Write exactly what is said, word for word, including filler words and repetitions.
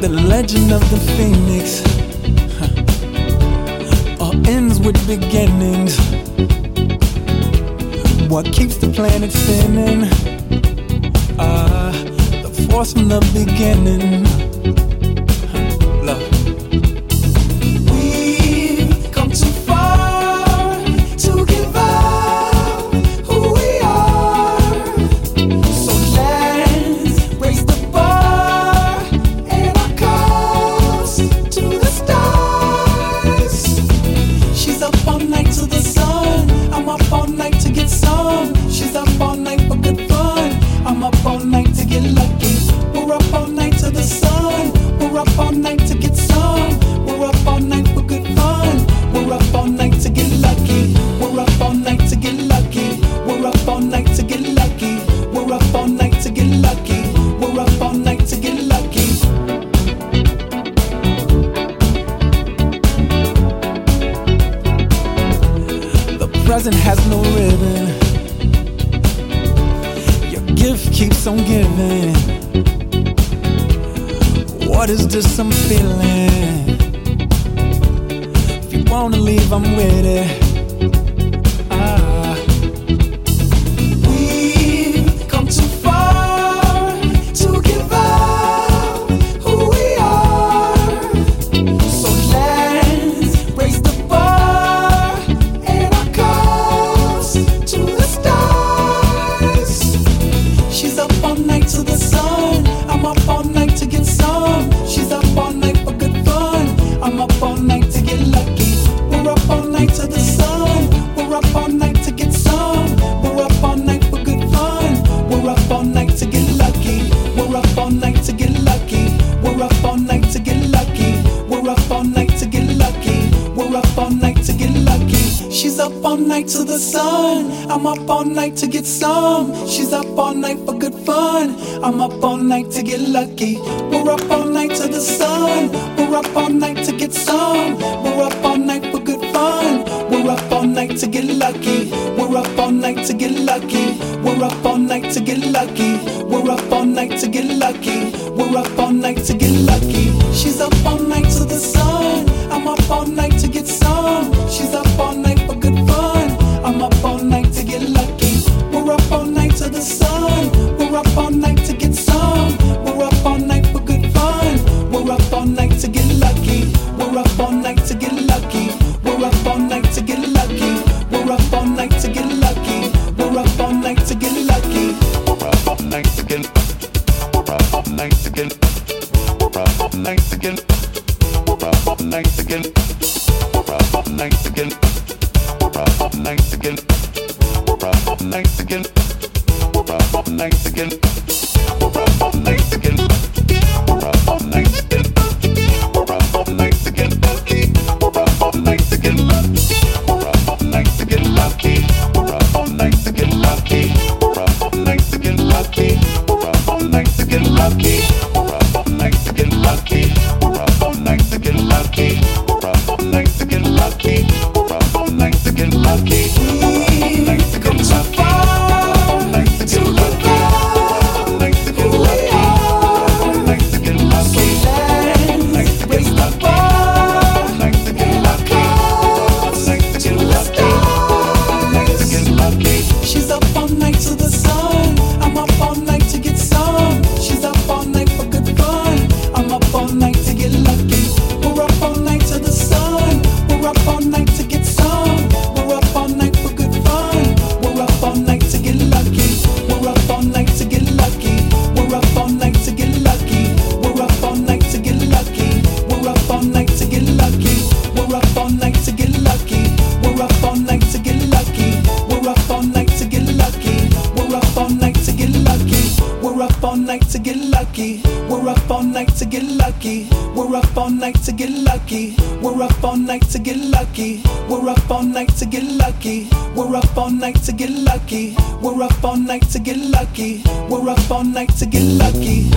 The legend of the phoenix huh. all ends with beginnings. What keeps the planet spinning? Ah, uh, the force from the beginning. Huh. Love. Present has no ribbon. Your gift keeps on giving. What is this I'm feeling? If you wanna leave, I'm with it. To the sun, I'm up all night to get some. She's up all night for good fun. I'm up all night to get lucky. We're up all night to the sun. We're up all night to get some. We're up all night for good fun. We're up all night to get lucky. We're up all night to get lucky. We're up all night to get lucky. We're up all night to get lucky. We're up all night to get lucky. She's up all night to the sun. I'm up all night to get some. She's up all night for good fun. I'm up all night to get lucky. We're up all night to the sun. We're up all night to get some. We're up all night for good fun. We're up all night to get lucky. We're up all night to get lucky. We're up all night to get lucky. We're up all night to get lucky. We're up all night to get lucky. We're up all night to get. We're up all night to get. We're up all night to get. We're up all night to get. We're up all night to get. We're up all night again. We're up all night again. We're up all night again. We're up all night again. We're up all night again. We're up all night again. We're up all night again. We're up all night again. Lucky. We're up all night again. Lucky. We're up all night again. Lucky. We're up all night again. Lucky. We're up all night again. Lucky. We're up all night again. Lucky. We're up all night again. Lucky. We're up all night again. Lucky. We come too far to give up who we are. So let's raise the bar and our cause to the stars. She's up all night to the sun. I'm up all night to get some. She's up all night for good fun. I'm up all night to get lucky. We're up all night to the sun. We're up all night to get some. We're up all night for good fun. We're up all night to get lucky. We're up all night to get lucky. We're up all night to get lucky. We're up all night to get lucky. We're up all night to get lucky. We're up all night to get lucky. We're up all night to get lucky. We're up all night to get lucky. We're up all night to get lucky. We're up all night to get lucky. We're up all night to get lucky. We're up all night to get lucky. We're up all night to get lucky. We're up all night to get lucky. We're up all night to get lucky. We're up all night to get lucky. We're up all night to get lucky.